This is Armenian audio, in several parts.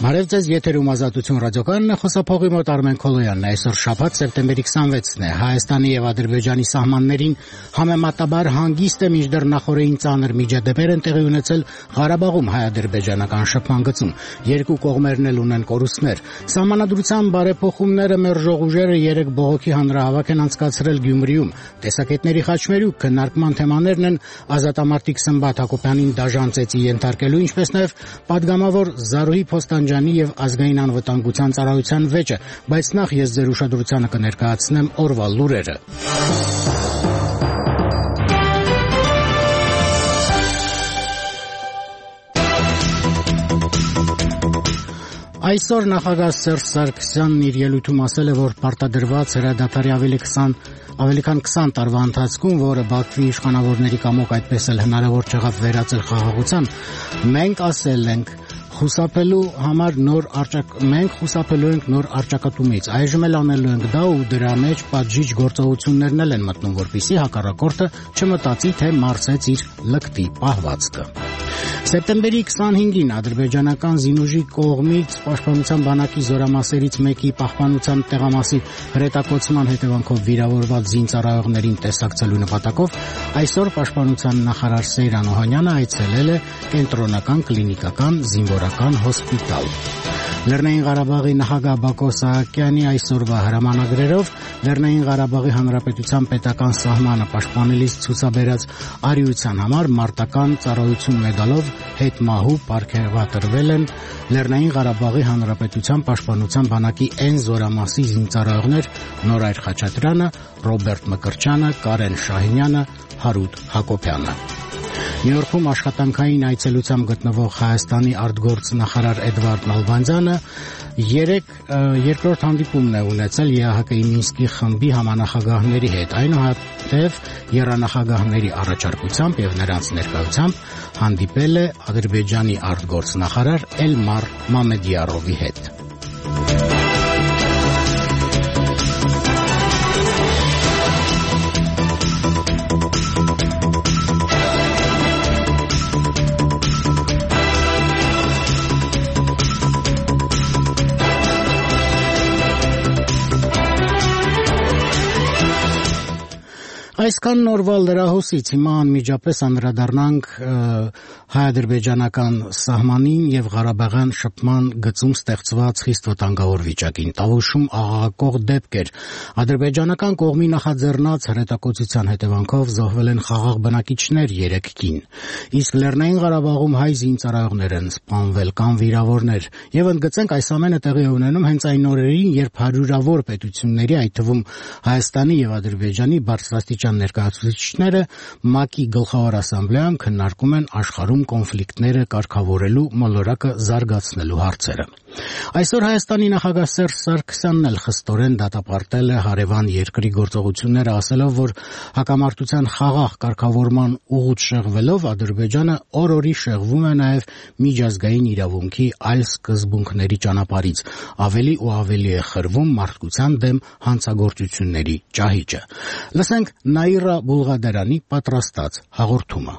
Հարև ձեզ, եթերում Ազատություն ռադիոկայանն է, խոսափողի մոտ Արմեն Քոլոյանն է։ Այսօր շաբաթ սեպտեմբերի 26-ն է։ Հայաստանի եւ Ադրբեջանի սահմաններին համեմատաբար հանգիստ է, մինչդեռ նախօրեին ծանր միջադեպեր են տեղի ունեցել Ղարաբաղում հայ-ադրբեջանական շփման գծում։ Երկու կողմերն էլ ունեն կորուստներ։ Սահմանադրության բարեփոխումները մերժող ուժերը 3 բողոքի հանրահավաք են անցկացրել Գյումրիում։ Տեսակետների խաչմերուկ քննարկման թեմաներն են ազատամարտիկ Սմբատ Հակոբյանին դաժան ծեծի ենթարկելու, ինչպես նաեւ պատգամավոր Զարուհի Փոստանջյանի եւ ազգային անվտանգության ծառայության վեճը, բայց նախ ես ձեր ուշադրությանը կներկայացնեմ օրվա լուրերը։ Այսօր նախագահ Սերժ Սարգսյանն իր ելույթում ասել է, որ պարտադրված հրադադարի ավելի քան 20 տարվա ընթացքում, որը Բաքվի իշխանավորների կամոք այդպես էլ հնարավոր չեղավ վերածել խաղաղության, մենք ասել ենք խուսափելու ենք նոր առճակատումից, այժմ էլ անելու ենք դա ու դրա մեջ պատժիչ գործողություններն են մտնում, որպեսզի հակառակորդը չմտածի, թե մարսեց իր լկտի պահվածքը։ Սեպտեմբերի 25-ին ադրբեջանական զինուժի կողմից Պաշտպանության բանակի զորամասերից մեկի պահպանության տեղամասի հրետակոծման հետևանքով վիրավորված զինծառայողներին տեսակցելու նպատակով այսօր Պաշտպանության նախարար Սեյրան Օհանյանը այցելել է կենտրոնական կլինիկական զինվորական հոսպիտալ։ Լեռնային Ղարաբաղի նախագահ Բակո Սահակյանի այսօրվա հրամանագրերով Լեռնային Ղարաբաղի Հանրապետության պետական սահմանը պաշտպանելիս ցուցաբերած արիության համար մարտական ծառայություն մեդալով հետմահու պարգևատրվել են Լեռնային Ղարաբաղի Հանրապետության պաշտպանության բանակի N զորամասի զինծառայողներ Նորայր Խաչատրյանը, Ռոբերտ Մկրտչյանը, Կարեն Շահինյանը, Հարութ Հակոբյանը։ Նյու-Յորքում աշխատանքային այցելությամբ գտնվող Հայաստանի արտգործնախարար Էդվարդ Նալբանդյանը երկրորդ հանդիպումն է ունեցել ԵԱՀԿ-ի Մինսկի խմբի համանախագահների հետ, այնուհետև եռանախագահների առաջարկությամբ եւ նրանց ներկայությամբ հանդիպել է Ադրբեջանի արտգործնախարար Էլմար Մամեդիարովի հետ։ Այսքան նորվա լրահոսից, հիմա անմիջապես անդրադառնանք հայ-ադրբեջանական սահմանին եւ Ղարաբաղյան շփման գծում ստեղծված խիստ վտանգավոր վիճակին։ Տավուշում աղաղակող դեպք էր։ Ադրբեջանական կողմի նախաձեռնած հրետակոծության հետևանքով զոհվել են խաղաղ բնակիչներ 3 կին։ Իսկ Լեռնային Ղարաբաղում հայ զինծառայողներ են սպանվել կամ վիրավորներ։ Եվ ընդգծենք, այս ամենը տեղի է ունենում հենց այն օրերին, երբ հարյուրավոր պետությունների, այդ թվում Հայաստանի եւ Ադրբեջանի բարձրաստիճան ներկայացուցիչները ՄԱԿ-ի գլխավոր ասամբլեայում քննարկում են աշխարհում կոնֆլիկտները կարգավորելու մոլորակը զարգացնելու հարցերը։ Այսօր Հայաստանի նախագահ Սերժ Սարգսյանն էլ խստորեն դատապարտել է հարևան երկրի գործողությունները, ասելով, որ հակամարտության խաղաղ կարգավորման ուղուց շեղվելով Ադրբեջանը օր-օրի շեղվում է նաև միջազգային իրավունքի այլ սկզբունքների ճանապարհից, ավելի ու ավելի է խրվում մարդկության դեմ հանցագործությունների ճահիճը։ Լսենք Նաիրա Բուլղադարյանի պատրաստած հաղորդումը։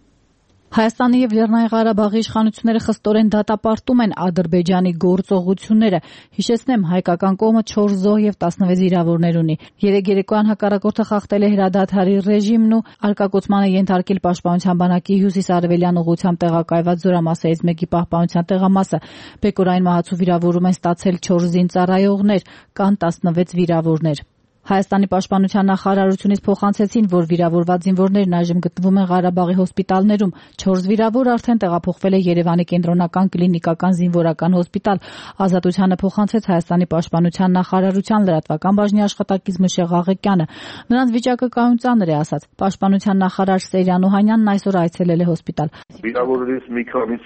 Հայաստանի եւ Լեռնային Ղարաբաղի իշխանությունները խստորեն դատապարտում են Ադրբեջանի գործողությունները։ Հիշեցնեմ, հայկական կողմը 4 զոհ եւ 16 վիրավորներ ունի։ Երեկ երեկոյան հակառակորդը խախտել է հրադադարի ռեժիմն ու արկակոծմանը ենթարկել Պաշտպանության բանակի հյուսիս-արևելյան ուղղությամբ տեղակայված զորամասերից մեկի պահպանության տեղամասը։ Բեկորային մահացու վիրավորում են ստացել 4 զինծառայողներ, կան 16 վիրավորներ։ Հայաստանի պաշտպանության նախարարությունից փոխանցեցին, որ վիրավորված զինվորներն այժմ գտնվում են Ղարաբաղի հոսպիտալներում։ 4 վիրավոր արդեն տեղափոխվել է Երևանի կենտրոնական կլինիկական զինվորական հոսպիտալ։ Ազատությանը փոխանցեց Հայաստանի պաշտպանության նախարարության լրատվական բաժնի աշխատակից Մշեղ Աղեկյանը։ Նրանց վիճակը կայուն ծանր է, ասաց։ Պաշտպանության նախարար Սեյրան Օհանյանն այսօր այցելել է հոսպիտալ։ Վիրավորներից մի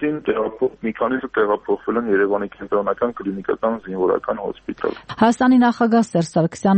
քանիսը տեղափոխվել են Երևանի կենտրոնական կլինիկական զինվորական հոսպիտալ։ Հայաստանի նախագահ Սերժ Սարգսյանն այսօր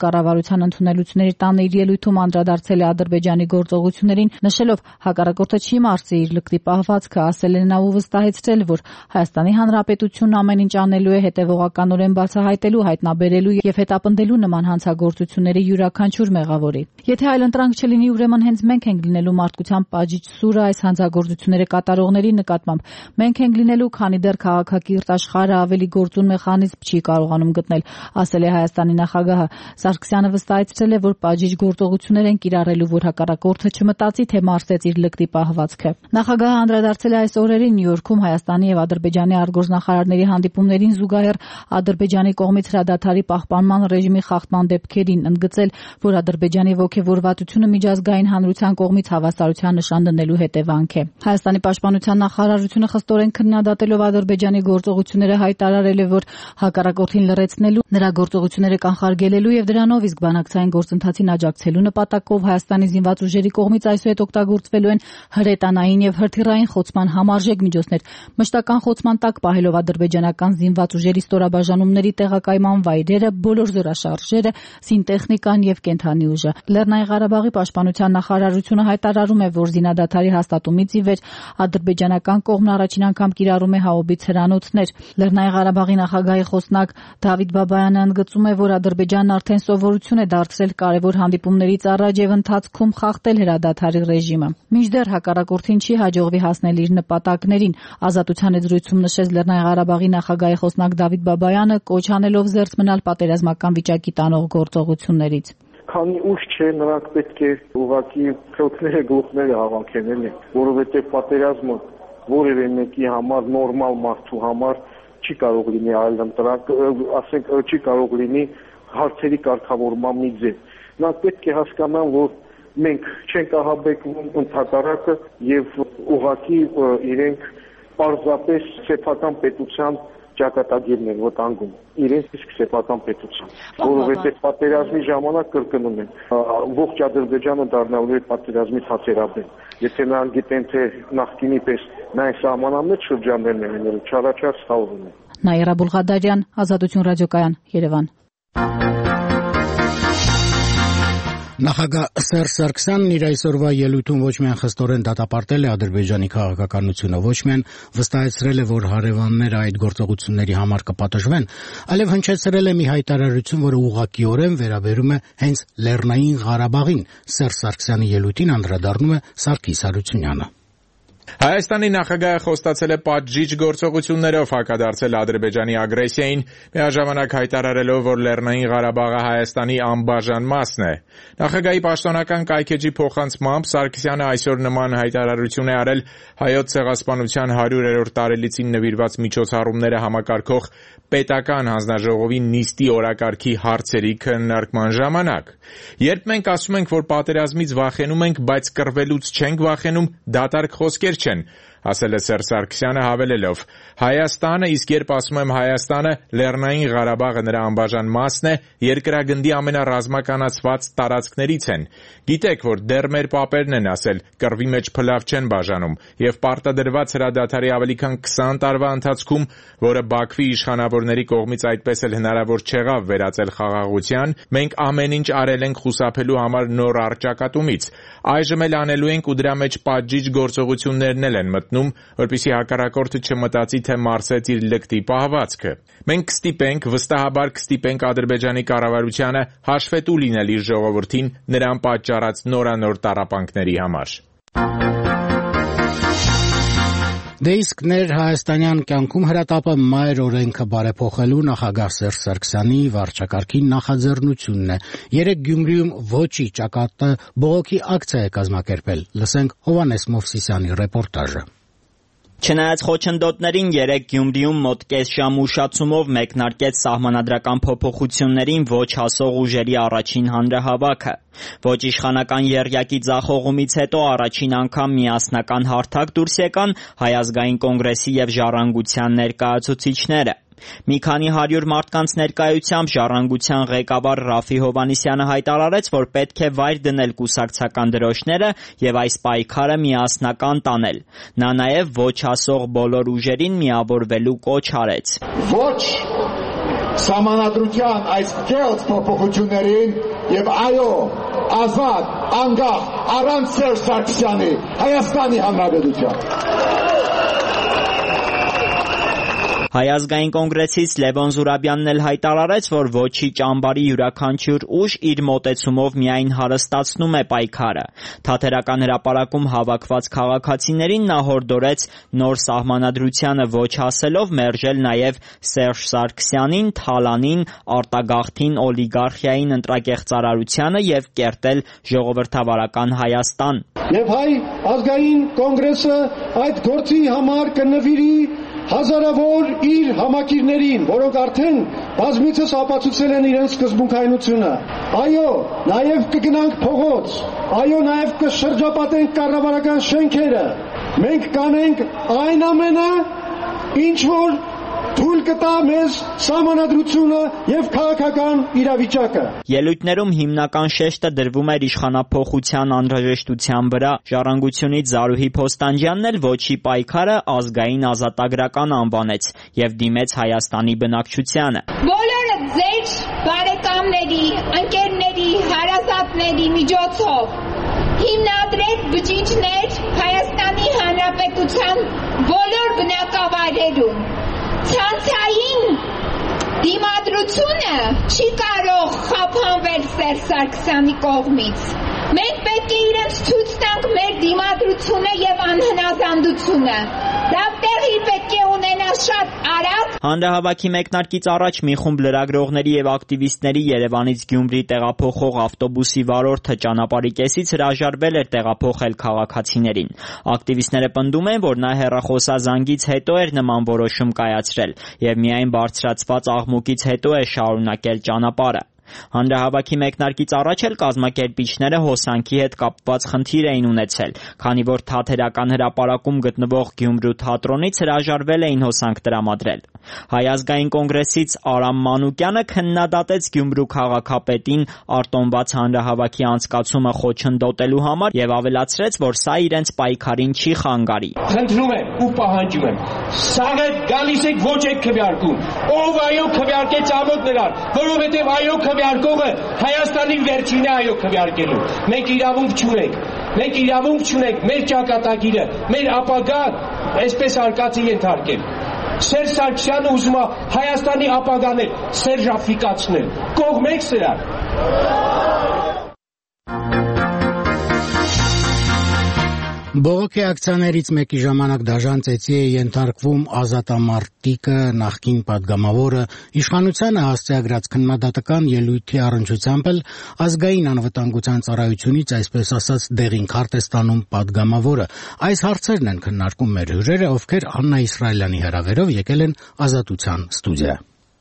կառավարության ընդունելությունների տանը իր ելույթում անդրադարձել է Ադրբեջանի գործողություններին, նշելով հակառակորդը չի մարսի իր լկտի պահվածքը, ասել է նա ու վստահեցրել, որ Հայաստանի Հանրապետությունն ամեն ինչ անելու է հետևողականորեն բացահայտելու, հայտնաբերելու եւ հետապնդելու նման հանցագործությունների յուրաքանչյուր մեղավորի։ Եթե այլընտրանք չլինի, ուրեմն հենց մենք ենք լինելու մարդկության պատժիչ սուրը այս հանցագործությունները կատարողների նկատմամբ։ Մենք ենք լինելու, քանի դեռ քաղաքակիրթ աշխարհը ավելի գործուն մեխանիզմ չի կարողանում գտնել, ասել է Հայաստանի նախագահը։ Սարգսյանը վստահեցրել է, որ պատժիչ գործողություններ են կիրառելու, որ հակառակորդը չմտածի, թե մարսեց իր լկտի պահվածքը։ Նախագահը անդրադարձել է այս օրերին Նյու Յորքում Հայաստանի եւ Ադրբեջանի արտգործնախարարների հանդիպումներին զուգահեռ Ադրբեջանի կողմից հրադադարի պահպանման ռեժիմի խախտման դեպքերին, ընդգծել, որ Ադրբեջանի ողջավորվածությունը միջազգային հանրության կողմից հավասարության նշան դնելու հետևանք է։ Հայաստանի պաշտպանության նախարարությունը խստորեն քննադատելով Ադրբեջանի գործողությունները հայտարարել է, որ հակառակորդին լռեցնելու, նրա գործողությունները կանխարգելելու եւ դրանով իսկ բանակցային գործընթացին աջակցելու նպատակով Հայաստանի զինված ուժերի կողմից այսուհետ օգտագործվելու են հրետանային եւ հրթիռային խոցման համարժեք միջոցներ, մշտական խոցման տակ պահելով ադրբեջանական զինված ուժերի ստորաբաժանումների տեղակայման վայրերը, բոլոր զորաշարժերը, զինտեխնիկան եւ կենթանի ուժը։ Լեռնային Ղարաբաղի պաշտպանության նախարարությունը հայտարարում է, որ զինադադարի հաստատումից ի վեր ադրբեջանական կողմն առաջին անգամ կիրառում է հաուբից հրանոցներ։ Լեռնային Ղարաբաղի նախագահի խոսնակ Դավիթ Բաբայանը ընդգծում է, որ Ադրբեջանն արդեն սովորություն է դարձրել կարևոր հանդիպումներից առաջ եւ ընթացքում խախտել հրադադարի ռեժիմը։ Մինչդեռ հակառակորդին չի հաջողվի հասնել իր նպատակներին։ Ազատության զրույցում նշեց Լեռնային Ղարաբաղի նախագահի խոսնակ Դավիթ Բաբայանը, կոչ անելով զերծ մնալ պատերազմական վիճակի տանող գործողություններից։ Քանի ուշ չէ, նրանք պետք է ուղղակի քրոքները գլուխները հավաքեն, էլի, որովհետեւ պատերազմը որևէ մեկի համար, նորմալ մարդու համար չի կարող լինի այլընտրանք, ասենք չի կարող լինի հարցերի կարգավորման մի ձև։ Նրանք պետք է հասկանան, որ մենք չենք ահաբեկվում, ընդհակառակը եւ ուղղակի իրենք պարզապես սեփական պետության ճակատագիրն են վտանգում, իրենց իսկ սեփական պետության, որովհետեւ պատերազմի ժամանակ կրկնում են, ողջ Ադրբեջանը դառնալու է պատերազմի ցածերաբեմ։ Եթե նրանք գիտեն, թե նախկինի պես նայ սահմանամեջ շրջաններն են լինելու, չարաչար ստավորում են։ Նաիրա Բուլղադարյան, Ազատություն ռադիոկայան, Երևան։ Նախագահ Սերժ Սարգսյանն իր այսօրվա ելույթում ոչ միայն խստորեն դատապարտել է Ադրբեջանի քաղաքականությունը, ոչ միայն վստահեցրել է, որ հարևանները այդ գործողությունների համար կպատժվեն, այլև հնչեցրել է մի հայտարարություն, որը ուղղակիորեն վերաբերում է հենց Լեռնային Ղարաբաղին։ Սերժ Սարգսյանի ելույթին անդրադառնում է Սարգիս Հարությունյանը։ Հայաստանի նախագահը խոստացել է պատժիչ գործողություններով հակադարձել Ադրբեջանի ագրեսիային, միաժամանակ հայտարարելով, որ Լեռնային Ղարաբաղը Հայաստանի անբաժան մասն է։ Նախագահի պաշտոնական կայքէջի փոխանցմամբ Սարգսյանը այսօր նման հայտարարություն է արել Հայոց ցեղասպանության 100-րդ տարելիցին նվիրված միջոցառումները համակարգող պետական հանձնաժողովի նիստի օրակարգի հարցերի քննարկման ժամանակ։ Երբ մենք ասում ենք, որ պատերազմից վախենում ենք, բայց կռվելուց չենք վախենում, դատարկ խոսքեր չեն, ասել է Սերժ Սարգսյանը հավելելով. Հայաստանը, իսկ երբ ասում եմ Հայաստանը, Լեռնային Ղարաբաղը նրա անբաժան մասն է, երկրագնդի ամենառազմականացված տարածքներից են։ Գիտեք, որ դեռ մեր պապերն են ասել, կռվի մեջ փլավ չեն բաժանում, եւ պարտադրված հրադադարի ավելի քան 20 տարվա ընթացքում, որը Բաքվի իշխանավորների կողմից այդպես էլ հնարավոր չեղավ վերածել խաղաղության, մենք ամեն ինչ արել ենք խուսափելու համար նոր առճակատումից։ Այժմ էլ անելու ենք ու դրա մեջ պատժիչ գործողություններն էլ են մտնում, որպեսզի հակառակորդը չմտածի, թե մարսեց իր լկտի պահվածքը։ Մենք կստիպենք, վստահաբար կստիպենք Ադրբեջանի կառավարությանը հաշվետու լինել իր ժողովրդին նրան պատճառած նորանոր տառապանքների համար։ Դե իսկ ներհայաստանյան կյանքում հրատապը մայր օրենքը բարեփոխելու նախագահ Սերժ Սարգսյանի վարչակարգի նախաձեռնությունն է։ Երեկ Գյումրիում ոչի ճակատը բողոքի ակցիա է կազմակերպել։ Լսենք Հովհաննես Մովսիսյանի ռեպորտաժը։ Չնայած խոչընդոտներին երեկ Գյումրիում մոտ կես ժամ ուշացումով մեկնարկեց սահմանադրական փոփոխություններին ոչ հասող ուժերի առաջին հանրահավաքը։ Ոչ իշխանական եռյակի ձախողումից հետո առաջին անգամ միասնական հարթակ դուրս եկան Հայ ազգային կոնգրեսի եւ Ժառանգության ներկայացուցիչները։ Մի քանի 100 մարդկանց ներկայությամբ Ժառանգության ղեկավար Ռաֆի Հովհաննիսյանը հայտարարեց, որ պետք է վայր դնել կուսակցական դրոշները եւ այս պայքարը միասնական տանել։ Նա նաեւ ոչ հասող բոլոր ուժերին միավորվելու կոչ արեց։ Ոչ Սահմանադրության այս կեղծ փոփոխություններին եւ այո, ազատ, անկախ, առանց Սերժ Սարգսյանի Հայաստանի Հանրապետության։ Հայ ազգային կոնգրեսից Լևոն Զուրաբյանն էլ հայտարարեց, որ ոչի ճամբարի յուրաքանչյուր ուժ իր մոտեցումով միայն հարստացնում է պայքարը։ Թատերական հրապարակում հավաքված քաղաքացիներին նա հորդորեց նոր սահմանադրությանը ոչ ասելով մերժել նաև Սերժ Սարգսյանին, Թալանին, արտագաղթին, օլիգարխիային, ընտրակեղծարարությանը եւ կերտել ժողովրդավարական Հայաստան։ Եվ Հայ ազգային կոնգրեսը այդ գործի համար կնվիրի հազարավոր իր համակիրներին, որոնք արդեն բազմիցս ապացուցել են իրենց սկզբունքայնությունը։ Այո, նաև կգնանք փողոց, այո, նաև կշրջապատենք կառավարական շենքերը։ Մենք կանենք այն ամենը, ինչ որ թույլ կտա մեզ սահմանադրությունը եւ քաղաքական իրավիճակը։ Ելույթներում հիմնական շեշտը դրվում էր իշխանափոխության անհրաժեշտության վրա։ Ժառանգությունից Զարուհի Փոստանջյանն էլ ոչի պայքարը ազգային ազատագրական անվանեց եւ դիմեց Հայաստանի բնակչությանը։ Բոլորը ձեր բարեկամների, ընկերների, հարազատների միջոցով հիմնադրեք բջիջներ Հայաստանի Հանրապետության բոլոր բնակավայրերում։ Ցանցային դիմադրությունը չի կարող խափանվել Սերժ Սարգսյանի կողմից։ Մենք պետք է իրենց ցույց տանք մեր դիմադրությունը եւ անհնազանդությունը։ Դա տեղի պետք է ունենա շատ արագ։ Հանրահավաքի մեկնարկից առաջ մի խումբ լրագրողների եւ ակտիվիստների Երևանից Գյումրի տեղափոխող ավտոբուսի վարորդը ճանապարհի կեսից հրաժարվել էր տեղափոխել քաղաքացիներին։ Ակտիվիստները պնդում են, որ նա հեռախոսազանգից հետո էր նման որոշում կայացրել եւ միայն բարձրացված աղմուկից հետո է շարունակել ճանապարհը։ Հանրահավաքի մեկնարկից առաջ էլ կազմակերպիչները հոսանքի հետ կապված խնդիր էին ունեցել, քանի որ Թատերական հրապարակում գտնվող Գյումրու թատրոնից հրաժարվել էին հոսանք տրամադրել։ Հայ ազգային կոնգրեսից Արամ Մանուկյանը քննադատեց Գյումրու քաղաքապետին արտոնված հանրահավաքի անցկացումը խոչընդոտելու համար եւ ավելացրեց, որ սա իրենց պայքարին չի խանգարի։ Խնդրում եմ ու պահանջում եմ, սաղ եք գալիս եք ոչ եք քվեարկում։ Ով այո քվեարկեց ամոթ նրան, որովհետեւ այո քվեարկողը Հայաստանի վերջինն է այո քվեարկելու։ Մենք իրավունք չունենք մեր ճակատագիրը, մեր ապագան այսպես արկածի ենթարկել։ Սերժ Սարգսյանը ուզում է Հայաստանի ապագան սերժաֆիկացնել։ Կողմեք սրան։ Բողոքի ակցիաներից մեկի ժամանակ դաժան ծեծի է ենթարկվում ազատամարտիկը նախկին падգամավորը իշխանությանը հասցեագրած քննադատական ելույթի առնչությամբ էլ ազգային անվտանգության ծառայությունից այսպես ասած դեղին քարտ է ստանում падգամավորը։ Այս հարցերն են քննարկում մեր հյուրերը, ովքեր Աննա Իսրայելյանի հրավերով եկել են Ազատության ստուդիա։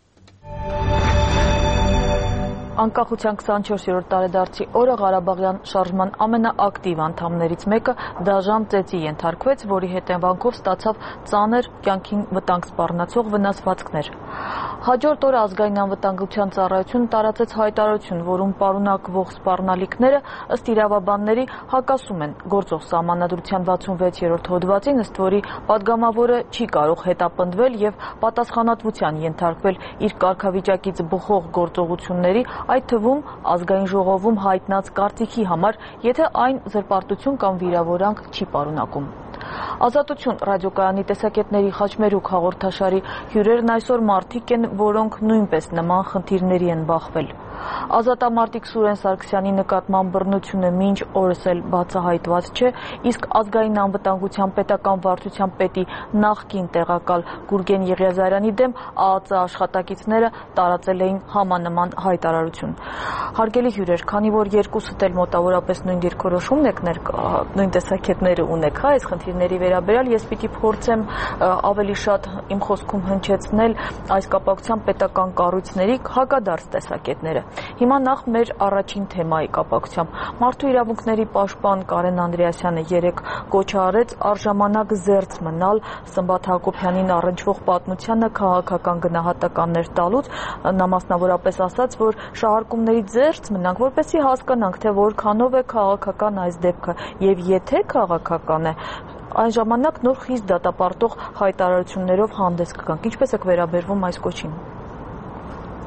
Անկախության 24-րդ տարեդարձի օրը Ղարաբաղյան շարժման ամենաակտիվ անդամներից մեկը դաժան ծեծի ենթարկվեց, որի հետևանքով ստացավ ծանր կյանքին վտանգ սպառնացող վնասվածքներ։ Հաջորդ օրը ազգային անվտանգության ծառայությունը տարածեց հայտարարություն, որում պարունակվող սպառնալիքները ըստ իրավաբանների հակասում են գործող սահմանադրության 66-րդ հոդվածին, ըստ որի падգամավորը չի կարող հետապնդվել եւ պատասխանատվության ենթարկվել իր կարգավիճակից բխող գործողությունների, այդ թվում ազգային ժողովում հայտնած կարծիքի համար, եթե այն զրպարտություն կամ վիրավորանք չի պարունակում։ Ազատություն ռադիոկայանի տեսակետների խաչմերուկ հաղորդաշարի հյուրերն այսօր մարդիկ են, որոնք նույնպես նման խնդիրների են բախվել։ Ազատամարտիկ Սուրեն Սարգսյանի նկատմամբ բռնությունը մինչ օրս էլ բացահայտված չէ, իսկ ազգային անվտանգության պետական վարչության պետի նախկին տեղակալ Գուրգեն Եղիազարյանի դեմ ԱԱԾ աշխատակիցները տարածել էին համանման հայտարարություն։ Հարգելի հյուրեր, քանի որ երկուսդ էլ մոտավորապես նույն դիրքորոշումն եք, նույն տեսակետները ունեք, այս խնդիրների վերաբերյալ ես պիտի փորձեմ ավելի շատ իմ խոսքում հնչեցնել այս կապակցությամբ պետական կառույցների հակադարձ տեսակետները։ Հիմա նախ մեր առաջին թեմայի կապակցությամբ մարդու իրավունքների պաշտպան Կարեն Անդրեասյանը երեկ կոչ արեց առժամանակ զերծ մնալ Սմբատ Հակոբյանին առնչվող պատմությանը քաղաքական գնահատականներ տալուց, նա մասնավորապես ասաց, որ շահարկումներից զերծ մնանք, որպեսզի հասկանանք, թե որքանով է քաղաքական այս դեպքը, եւ եթե քաղաքական է, այն ժամանակ նոր խիստ դատապարտող հայտարարություններով հանդես կգանք։ Ինչպես եք վերաբերվում այս կոչին։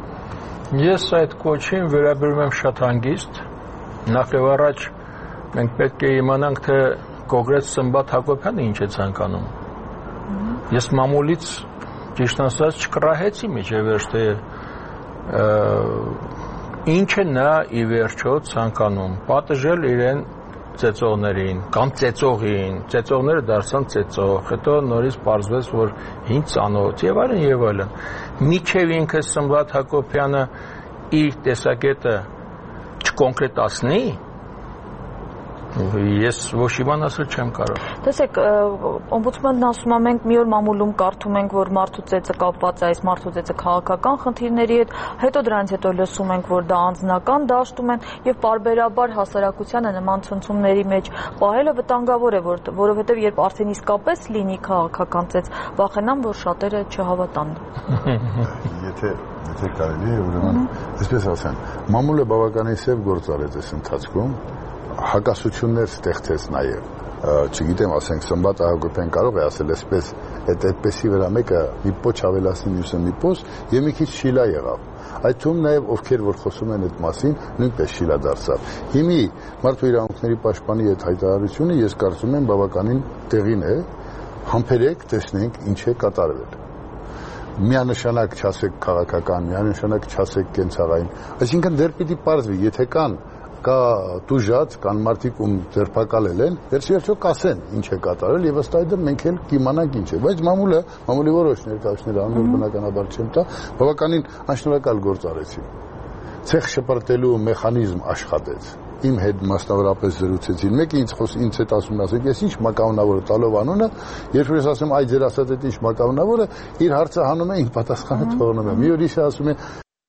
Ես այդ կոչին վերաբերում եմ շատ հանգիստ։ Նախ եւ առաջ մենք պետք է իմանանք, թե Կոնգրես Սմբատ Հակոբյանը ինչ է ցանկանում։ Ես մամուլից ճիշտ ասած չկռահեցի միջևերջ, թե ինչ է նա ի վերջո ցանկանում։ Պատժել իրեն ծեծողներին կամ ծեծողին, ծեծողները դարձան ծեծող, հետո նորից պարզվեց, որ հին ծանոթ եւ այլն։ Միչև ինքը Սմբատ Հակոբյանը իր տեսակետը չկոնկրետացնի, ես ոչ իման ասել չեմ կարող։ Տեսեք, օմբուդսմանն ասում է, մենք մի օր մամուլում կարդում ենք, որ մարդու ծեծը կապված է այս մարդու ծեծը քաղաքական խնդիրների հետ, հետո դրանից հետո լսում ենք, որ դա անձնական դաշտում են եւ պարբերաբար հասարակությանը նման ցնցումների մեջ պահելը վտանգավոր է, որովհետեւ երբ արդեն իսկապես լինի քաղաքական ծեծ, վախենամ, որ շատերը չհավատան։ Եթե կարելի է, ուրեմն, այսպես ասեմ, մամուլը բավականին սև գործ արեց այս ընթացքում, հակասություններ ստեղծեց նաև, չգիտեմ, ասենք Սմբատ Հակոբյան կարող է ասել այսպես, այդպեսի վրա մեկը մի պոչ ավելացնի, մյուսը մի պոչ եւ մի քիչ շիլա եղավ։ Այդ թվում նաև ովքեր որ խոսում են այդ մասին, նույնպես շիլա դարձավ։ Հիմի մարդու իրավունքների պաշտպանի այդ հայտարարությունը ես կարծում եմ բավականին տեղին է, համբերեք, տեսնենք ինչ է կատարվել։ Միանշանակ չասեք քաղաքական, միանշանակ չասեք կենցաղային, այսինքն դեռ պիտի պարզվի, եթե կա տուժած, կան մարդիկ ում ձերբակալել են, վերջիվերջո կասեն ինչ է կատարել եւ ըստ այդմ մենք էլ կիմանանք ինչ է, բայց մամուլի որոշ ներկայացուցիչներ անոր բնականաբար չեմ տա, բավականին անշնորհակալ գործ արեցին։ Ցեխ շպրտելու մեխանիզմ աշխատեց։ Իմ հետ մասնավորապես զրուցեցին, մեկը ինձ հետ ասում է, ասեք, ես ինչ մակավնավորը տալով անունը, երբ որ ես ասեմ, այ ձեր ասած այդ ինչ մակավնավորը, իր հարցը հանում է, ինձ պատասխանը թողնում է։ Մի օր իշը ասում է,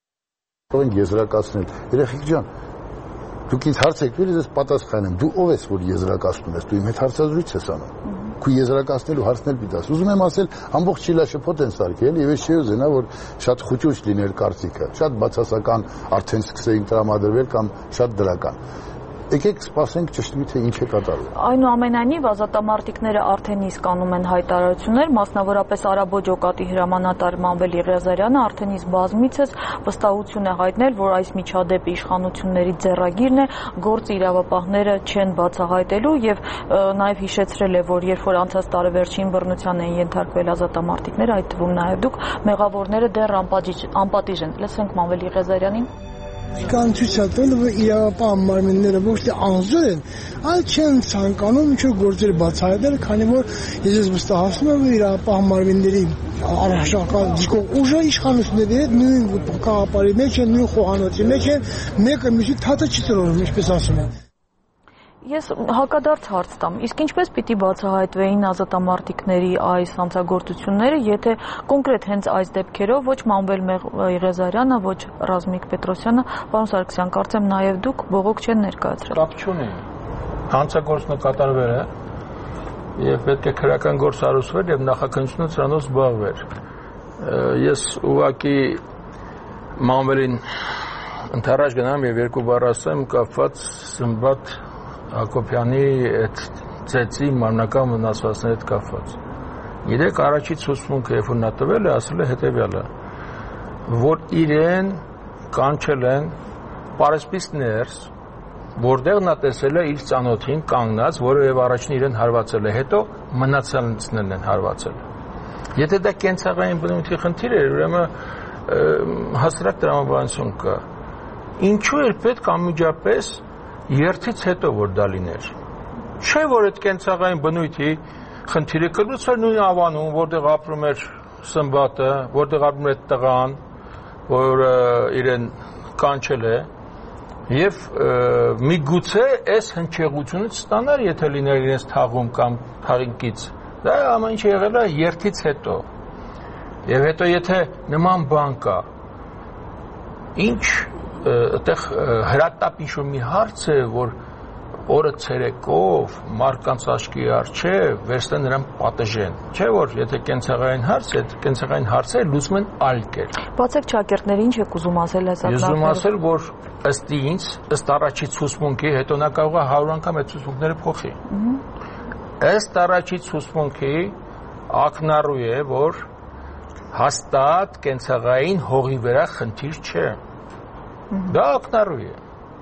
թողենք եզրակացնել։ Երեխեք ջան, դուք ինձ հարց եք տվել, ես պատասխանեմ։ Դու ով ես, որ եզրակացնում ես, դու իմ հետ հարցազրույց ես անում։ Քու եզրակացնելու հարցնել պիտի ասես։ Ուզում եմ ասել, ամբողջ շիլաշփոթ են սարքել, եւ ես չի ուզենա, որ շատ խուճուճ լիներ կարծիքը, շատ բացասական արդեն սկսեին տրամադրվել կամ շատ դրական։ Եկեք սպասենք ճշտվի թե ինչ է կատարվում։ Այնուամենայնիվ ազատամարտիկները արդեն իսկ անում են հայտարարություններ, մասնավորապես Արաբոջ օկատի հրամանատար Մանվել Եղիազարյանը արդեն իսկ բազմիցս վստահություն է հայտնել, որ այս միջադեպի իշխանությունների ձեռագիրն է, գործ իրավապահները չեն բացահայտելու եւ նաեւ հիշեցրել է, որ երբ որ անցած տարեվերջին բռնության են ենթարկվել ազատամարտիկները, այդ թվում նաեւ դուք, մեղավորները դեռ անպատիժ են։ Լսենք Մանվել Եղիազարյանին։ Կան ցույց տվել, որ իրավապահ մարմինները ոչ թե անզոր են, այլ չեն ցանկանում ինչ-որ գործեր բացահայտել, քանի որ ես վստահացնում եմ, որ իրավապահ մարմինների առաջնակալ դիրքով ուժը իշխանությունների հետ նույն կաղապարի մեջ են, նույն խոհանոցի մեջ են, մեկը մյուսի թաթը չի տրորում, ինչպես ասում են։ Ես հակադարձ հարց տամ, իսկ ինչպես պիտի բացահայտվեին ազատամարտիկների այս հանցագործությունները, եթե կոնկրետ հենց այս դեպքերով ոչ Մանվել Եղիազարյանը, ոչ Ռազմիկ Պետրոսյանը, պարոն Սարգսյան, կարծեմ նաև դուք բողոք չեն ներկայացրել։ Կապ չունի։ Հանցագործությունը կատարվել է եւ պետք է քրեական գործ հարուցվել եւ նախաքննությունը դրանով զբաղվել։ Ես ուղղակի Մանվելին ընդառաջ գնամ եւ երկու բառ ասեմ կապված Սմբատ Հակոբյանի այդ ծեծի մարմնական վնասվածքների հետ կապված։ Գիտեք, առաջի ցուցմունքը, երբ որ նա տվել է, ասել է հետեւյալը, որ իրեն կանչել են պարեսպիստ ներս, որտեղ նա տեսել է իր ծանոթին կանգնած, որը եւ առաջին իրեն հարվածել է, հետո մնացածներն են հարվածել։ Եթե դա կենցաղային բնույթի խնդիր է, ուրեմն հասարակ տրամաբանություն կա։ Ինչու էր պետք անմիջապես երթից հետո որ դա լիներ։ Չէ որ այդ կենցաղային բնույթի խնդիրը կլուծվեր նույն Ավանում, որտեղ ապրում էր Սմբատը, որտեղ ապրում էր տղան, որ իրեն կանչել է, եւ միգուցե այս հնչեղությունը չստանար, եթե լիներ իրենց թաղում կամ թաղինքից։ Դա ամեն ինչ եղել է երթից հետո։ Եվ հետո եթե նման բան կա, ինչ այդտեղ հրատապ ինչ-որ մի հարց է, որ օրը ցերեկով մարկանց աչքի առջև վերցնեն նրան պատժեն։ Չէ՞ որ եթե կենցաղային հարց է, կենցաղային հարցերը լուծում են այլ կերպ։ Բացեք ճակերտները, ինչ եք ուզում ասել այս ակնարկները։ Ես ուզում ասել, որ ըստ ինձ, ըստ առաջի ցուցմունքի, հետո նա կարող է 100 անգամ այդ ցուցմունքները փոխի։ Ըստ առաջի ցուցմունքի ակնառու է, որ հաստատ կենցաղային հողի վրա խնդիր չէ։ Դա ակնառու է։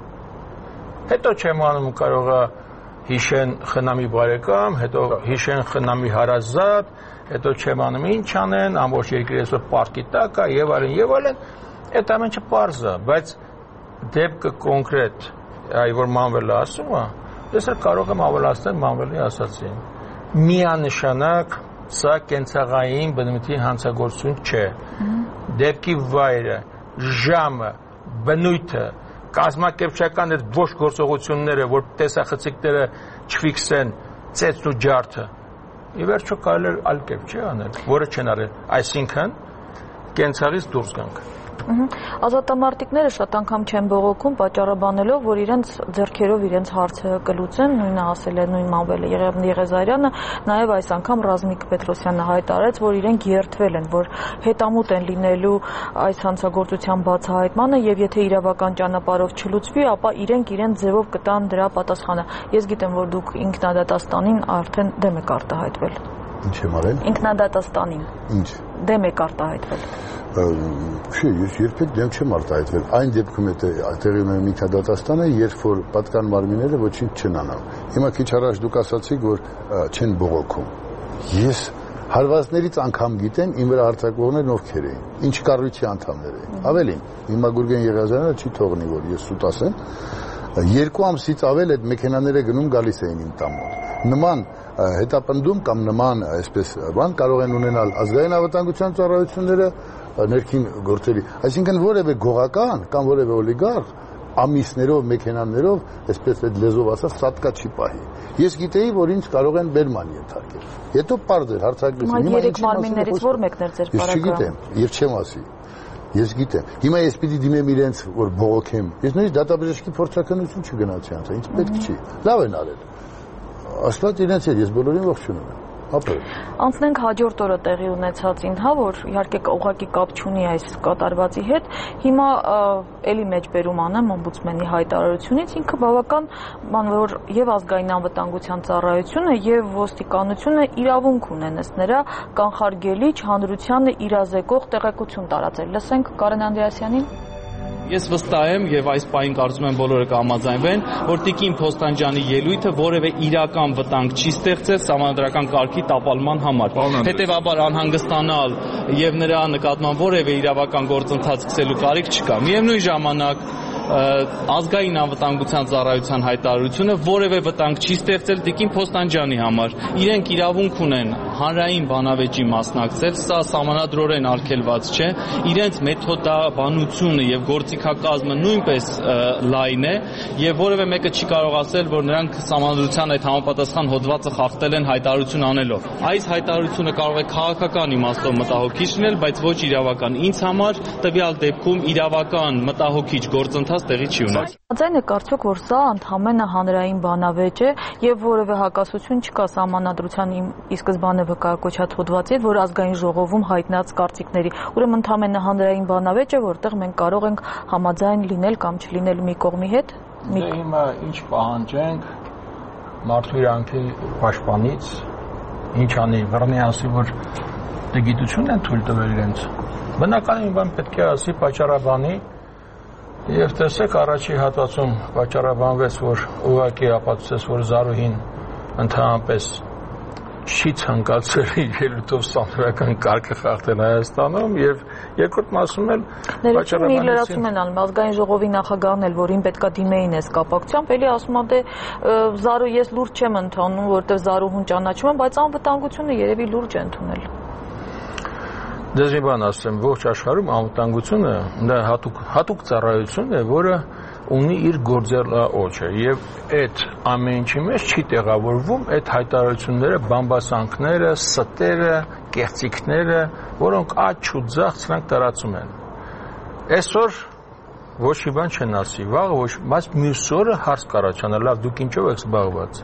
Հետո չեմ անում կարող է հիշեն խնամի բարեկամ, հետո հիշեն խնամի հարազատ, հետո չեմ անում ինչ անեն, ամբողջ երկրի այսօր պարտքի տակ է եւ այլն, այդ ամենը պարզ է, բայց դեպքը կոնկրետ, այ որ Մանվելը ասում է, ես էլ կարող եմ ավելացնել Մանվելի ասածին։ Միանշանակ սա կենցաղային բնույթի հանցագործություն չէ։ Դեպքի վայրը, ժամը, բնույթը, կազմակերպչական այդ ոչ գործողությունները, որ տեսախցիկները չֆիքսեն ծեծն ու ջարդը, ի վերջո կարելի է այլ կերպ չի անել, որը չեն արել, այսինքն կենցաղից դուրս գանք։ Ազատամարտիկները շատ անգամ չեն բողոքում պատճառաբանելով, որ իրենց ձեռքերով իրենց հարցը կլուծեն, նույնը ասել է նույն Մանվելը Եղեզարյանը, նաև այս անգամ Ռազմիկ Պետրոսյանը հայտարարեց, որ իրենք երդվել են, որ հետամուտ են լինելու այս հանցագործության բացահայտմանը եւ եթե իրավական ճանապարհով չլուծվի, ապա իրենք իրենց ձևով կտան դրա պատասխանը։ Ես գիտեմ, որ դուք ինքնադատաստանին արդեն դեմ եք արտահայտվել։ Ինչ եմ արել։ Ինքնադատաստանին։ Ինչ։ Դեմ եք արտահայտվել։ Չէ, ես երբեք դեմ չեմ արտահայտվել։ Այն դեպքում է տեղի ունենում ինքնադատաստանը, երբ որ պատկան մարմինները ոչինչ չեն անում։ Հիմա քիչ առաջ դուք ասացիք, որ չեն բողոքում։ Ես հարվածներից անգամ գիտեմ իմ վրա արձակվողներն ովքեր էին, ինչ կառույցի անդամներ էին։ Ավելին, հիմա Գուրգեն Եղիազարյանը չի թողնի, որ ես սուտ ասեմ, 2 ամսից ավել այդ մեքենաները գնում գալիս էին իմ տան մոտ։ Նման հետապնդում կամ նման այսպես բան կարող են ունենալ ազգային անվտանգության ծառայությունները, ներքին գործերի, այսինքն որևէ գողական կամ որևէ օլիգարխ ամիսներով, մեքենաներով, այսպես այդ լեզվով ասած, սատկա չի պահի։ Ես գիտեի, որ ինձ կարող են բերման ենթարկել։ Հետո պարզ էր հարցակրություն։ Հիմա 3 մարմիններից ո՞ր մեկն էր ձեր պարագայում։ Ես չգիտեմ, եւ չեմ ասի։ Ես գիտեմ։ Հիմա ես պիտի դիմեմ իրենց, որ բողոքեմ։ Ես նույնիսկ դատաբժշկի փորձաքննություն չգնացի անց, ինձ պետք չի։ Լավ են արել։ Աստված իրենց էր, ես բոլորին ողջունում եմ։ Անցնենք հաջորդ օրը տեղի ունեցածին, որ իհարկե ուղղակի կապ չունի այս կատարվածի հետ։ Հիմա էլի մեջբերում անեմ օմբուդսմենի հայտարարությունից, ինքը բավական որ եւ ազգային անվտանգության ծառայությունը եւ ոստիկանությունը իրավունք ունեն ըստ նրա կանխարգելիչ հանրությանը իրազեկող տեղեկություն տարածել։ Լսենք Կարեն Անդրեասյանին։ Ես վստահ եմ եւ այս պահին կարծում եմ բոլորը կհամաձայնվեն, որ Տիկին Փոստանջյանի ելույթը որևէ իրական վտանգ չի ստեղծել սահմանադրական կարգի տապալման համար։ Հետևաբար անհանգստանալ եւ նրա նկատմամբ որևէ իրավական գործընթաց սկսելու կարիք չկա։ Միևնույն ժամանակ ազգային անվտանգության ծառայության հայտարարությունը որևէ վտանգ չի ստեղծել Տիկին Փոստանջյանի համար։ Իրենք իրավունք ունեն հանրային բանավեճի մասնակցել, սա սահմանադրորեն արգելված չէ։ Իրենց մեթոդաբանությունը եւ գործիքակազմը նույնպես լայն է եւ որևէ մեկը չի կարող ասել, որ նրանք սահմանադրության այդ համապատասխան հոդվածը խախտել են հայտարարություն անելով։ Այս հայտարարությունը կարող է քաղաքական իմաստով մտահոգիչ լինել, բայց ոչ իրավական։ Ինձ համար տվյալ դեպքում իրավական մտահոգիչ գործընթաց տեղի չի ունեցել։ Ձայն է կարծիք, որ սա ընդհանրապես հանրային բանավեճ է եւ որևէ հակասություն չկա սահմանադրության ի սկզբանե վկայակոչած հոդվածի հետ, որ ազգային ժողովում հայտնած կարծիքների։ Ուրեմն ընդհանրապես հանրային բանավեճ է, որտեղ մենք կարող ենք համաձայն լինել կամ չլինել մի կողմի հետ։ Հիմա ինչ պահանջենք մարդու իրանքի պաշտպանից, ինչ անի, բռնի ասի, որ գիտություն են թույլ տվել իրենց։ Բնականին բան պետք է ասի պատճառաբանի եւ տեսեք առաջի հատվածում պատճառաբանվեց, որ ուղղակի ապացուցեց, որ Զարուհին ընդհանրապես չի ցանկացել ելույթով սահմանադրական կարգը խախտել Հայաստանում եւ երկրորդ մասում էլ պատճառաբանեցին լրացում են անում ազգային ժողովի նախագահն էլ, որին պետքա դիմեին այս կապակցությամբ, էլի ասում է դե Զարու ես լուրջ չեմ ընդունում, որտեղ Զարուհուն ճանաչում եմ, բայց անվտանգությունը երևի լուրջ է ընդունել։ Դες մի բան ասեմ, ողջ աշխարհում անվտանգությունը դա հատուկ ծառայություն է, որը ունի իր գործելաոճը եւ այդ ամեն ինչի մեջ չի տեղավորվում այդ հայտարարությունները, բամբասանքները, ստերը, կեղծիքները, որոնք աճ ու ձախ ցանկ տարածում են։ Այսօր ոչ մի բան չեն ասի, վաղը ոչ, բայց մյուս օրը հարց կառաջանա, լավ, դուք ինչով եք զբաղված։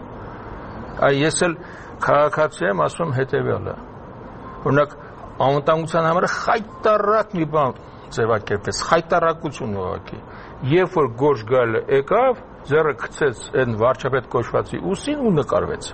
Այ ես էլ քաղաքացի եմ, ասում հետեւյալը։ Օրինակ անվտանգության համար խայտարակ մի բան ձևակերպեց, խայտարակություն ուղղակի։ Երբ որ Գորժ գալը եկավ, ձեռը գցեց այն վարչապետ կոչվածի ուսին ու նկարվեց։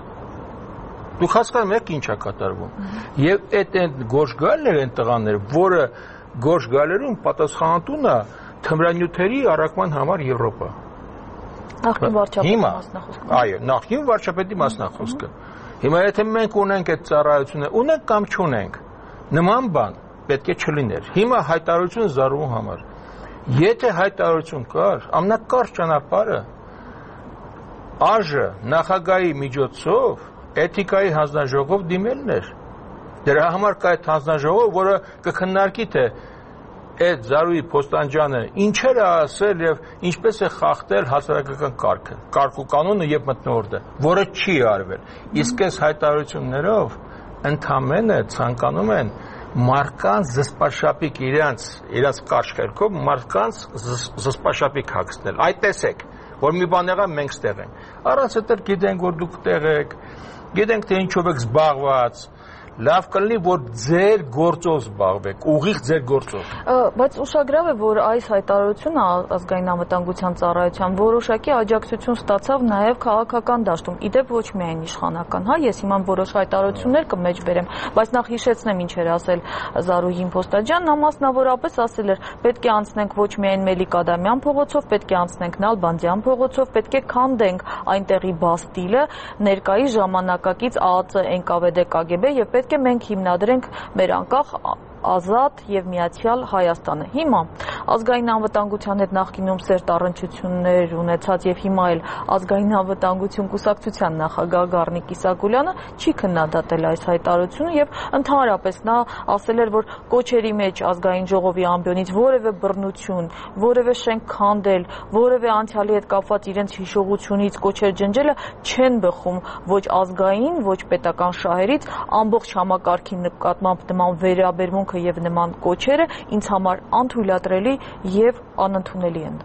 Դուք հասկանում եք ինչ է կատարվում։ Եվ այդ Գորժ գալն էր այն տղաներ, որը Գորժ գալերում պատասխանատուն է թմրանյութերի առաքման համար Եվրոպա։ Նախկին վարչապետի մասնախոսքը։ Այո, նախկին վարչապետի մասնախոսքը։ Հիմա եթե մենք ունենք այդ ծառայությունը, ունենք կամ չունենք, նման բան պետք է չլիներ։ Հիմա հայտարարություն զարու համար։ Եթե հայտարարություն կար, ամենակարճ ճանապարհը ԱԺ նախագահի միջոցով էթիկայի հանձնաժողով դիմելն էր։ Դրա համար կա այդ հանձնաժողով, որը կքննարկի թե այդ Զարուհի Փոստանջյանը ինչեր է ասել եւ ինչպես է խախտել հասարակական կարգը, կարգ ու կանոնը եւ մթնոլորտը, որը չի արվել։ Իսկ այս հայտարարություններով ընդամենը ցանկանում են մարդկանց զսպաշապիկ իրենց կարճ քերքով մարդկանց զսպաշապիկ հագցնել։ Այդ տեսեք, որ մի բան եղա մենք ստեղ ենք։ Առանց այդտեղ գիտենք, որ դուք տեղ եք, գիտենք թե ինչով եք զբաղված, լավ կլինի, որ ձեր գործով զբաղվեք, ուղիղ ձեր գործով։ Բայց ուշագրավ է, որ այս հայտարարությունը ազգային անվտանգության ծառայության որոշակի աջակցություն ստացավ նաև քաղաքական դաշտում, իդեպ ոչ միայն իշխանական, հա, ես հիմա որոշ հայտարարություններ կմեջ բերեմ, բայց նախ հիշեցնեմ ինչ էր ասել Զարուհի Փոստանջյանն, նա մասնավորապես ասել էր, պետք է անցնենք ոչ միայն Մելիք Ադամյան փողոցով, պետք է անցնենք Նալբանդյան փողոցով, պետք է քանդենք այնտեղի Բաստիլը, ներկայի ժամանակակից ԱԱԾ ՆԿՎԴ ԿԳԲ եւ պետք է մենք հիմնադրենք մեր անկախ ազատ եւ միացյալ Հայաստանը։ Հիմա ազգային անվտանգության հետ նախկինում սերտ առնչություններ ունեցած եւ հիմա էլ ազգային անվտանգություն կուսակցության նախագահ Գառնիկ Իսագուլյանը չի քննադատել այս հայտարարությունը եւ ընդհանրապես նա ասել էր, որ կոչերի մեջ ազգային ժողովի ամբիոնից որևէ բռնություն, որևէ շենք քանդել, որևէ անցյալի հետ կապված իրենց հիշողությունից կոչեր ջնջելը չեն բխում ոչ ազգային, ոչ պետական շահերից, ամբողջ համակարգի նկատմամբ նման վերաբերմունք եւ նման կոչերը ինձ համար անթույլատրելի եւ անընդունելի են։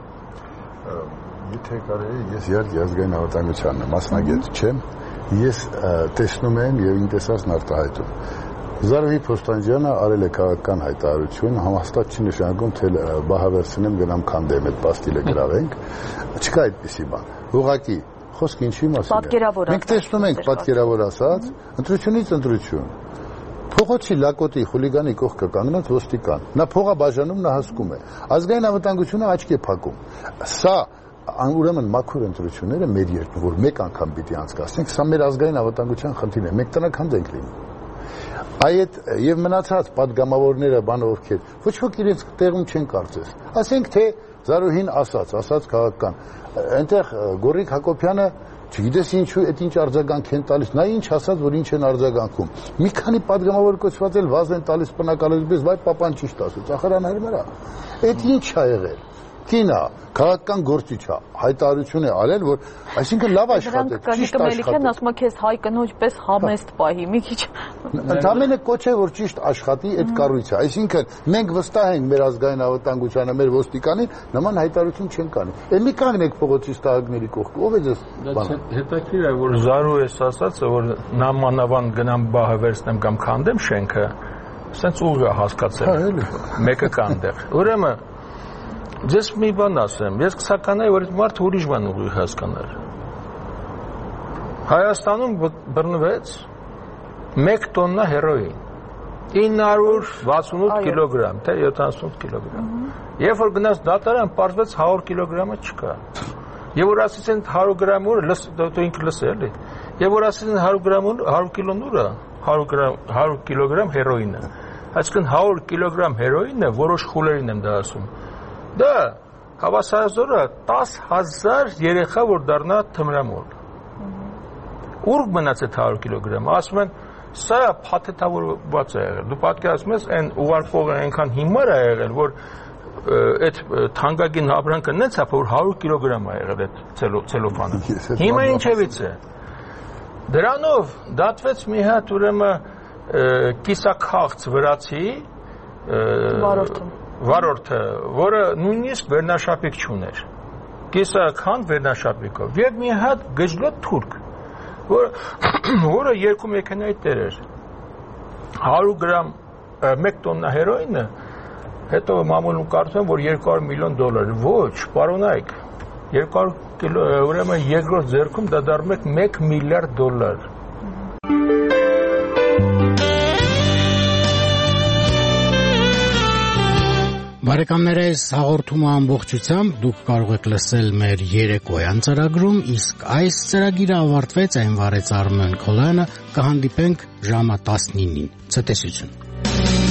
Եթե կարելի, ես իհարկե ազգային անվտանգության մասնագետ չեմ, ես տեսնում եմ եւ ինտեսածն արտահայտում։ Զարուհի Փոստանջյանը արել է քաղաքական հայտարարություն, համաստատ չի նշանակում, թե բահավերցնեմ գնամ քանդեմ այդ պաստիլը գրավենք, չկա այդպիսի բան։ Ուղղակի խոսքը ինչի մասին է։ Մենք տեսնում ենք պատկերավոր ասած, ընտրությունից ընտրություն։ Փողոցի լակոտի խուլիգանի կողքը կանգնած ոստիկան։ Նա փողա բաժանում, նա հասկում է։ Ազգային անվտանգությունը աչքի է փակում։ Սա ուրեմն մաքուր ընտրությունները մեր երկրում, որ մեկ անգամ պիտի անցկացնենք, սա մեր ազգային անվտանգության խնդիրն է։ Մենք տնական ենք լինում։ Այդ եւ մնացած падգամավորները բանը ովքեր ոչ ոք իրենց տեղում չեն կարծես։ Ասենք թե Զարուհին ասած քաղաքական, այնտեղ Գորիկ Հակոբյանը չգիտես ինչու այդ ինչ արձագանք են տալիս, նա ինչ ասած, որ ինչ են արձագանքում։ Մի քանի падգամավոր կոչված էլ վազ են տալիս բնակալից, վայ պապան ճիշտ ասաց, ախրաներ մրա։ Այդ ինչ է եղել։ Կինա, քաղաքական գործիչ է, հայտարարություն է արել, որ այսինքն լավ աշխատեց, ճիշտ աշխատեց։ Ասում է քեզ հայ կնոջ պես համեստ պահի, մի քիչ։ Ընդամենը կոչ է, որ ճիշտ աշխատի այդ կառույցը։ Այսինքն մենք վստահ ենք մեր ազգային անվտանգությանը, մեր ոստիկանին, նման հայտարարություն չեն կանի։ Էլի կանգնեք փողոցի ստահակների կողքը, ով է ձեզ բանը։ Հետաքրիր է, որ Զարու էս ասածը, որ նամանավան գնամ բահը վերցնեմ կամ քանդեմ շենքը, սենց ուղղ հասկացել։ Մեկը կա այնտեղ։ Ուրեմն Ձեզ մի բան ասեմ, ես կսականայի, որ այդ մարդը ուրիշ բան ուղիղ հասկանար։ Հայաստանում բռնվեց 1 տոննա հերոին, 968 կիլոգրամ, թե 78 կիլոգրամ։ Երբ որ գնաց դատարան, պարզվեց 100 կիլոգրամը չկա։ Եվ որ ասեցին 100 գրամ ուր, դու ինքը լսել էլի։ Եվ որ ասեցին 100 կիլոն ուր է, 100 կիլոգրամ հերոինը։ Այսինքն 100 կիլոգրամ հերոինը որոշ խուլերին եմ դա ասում։ Դա հավասարազորը 10,000 երեխա որ դառնա թմրամոլ։ Ուր մնաց այդ 100 կիլոգրամը, ասում են, սա փաթեթավորված է եղել։ Դու պատկերացնում ես, այն ուղարկողը այնքան հիմար է եղել, որ այդ թանկագին ապրանքը նենց է, որ 100 կիլոգրամ է եղել այդ ցելոֆանը։ Հիմա ինչևից է։ Դրանով դատվեց մի հատ ուրեմն կիսաքաղց վրացի վարորդը, որը նույնիսկ վերնաշապիկ չուներ, կիսաքանդ վերնաշապիկով, և մի հատ գժլոտ թուրք, որը երկու մեքենայի տեր էր, 100 գրամ 1 տոննա հերոինը, հետո մամուլում կարծում եմ, որ $200 միլիոն, ոչ, պարոնայք, 200 կիլո, ուրեմն երկրորդ ձեռքում դա դառնում է $1 միլիարդ։ Բարեկամներ, այս հաղորդումը ամբողջությամբ դուք կարող եք լսել մեր երեկոյան ծրագրում, իսկ այս ծրագիրը ավարտվեց, այն վարեց Արմեն Քոլյանը, կհանդիպենք ժամը 19-ին։ Ցտեսություն։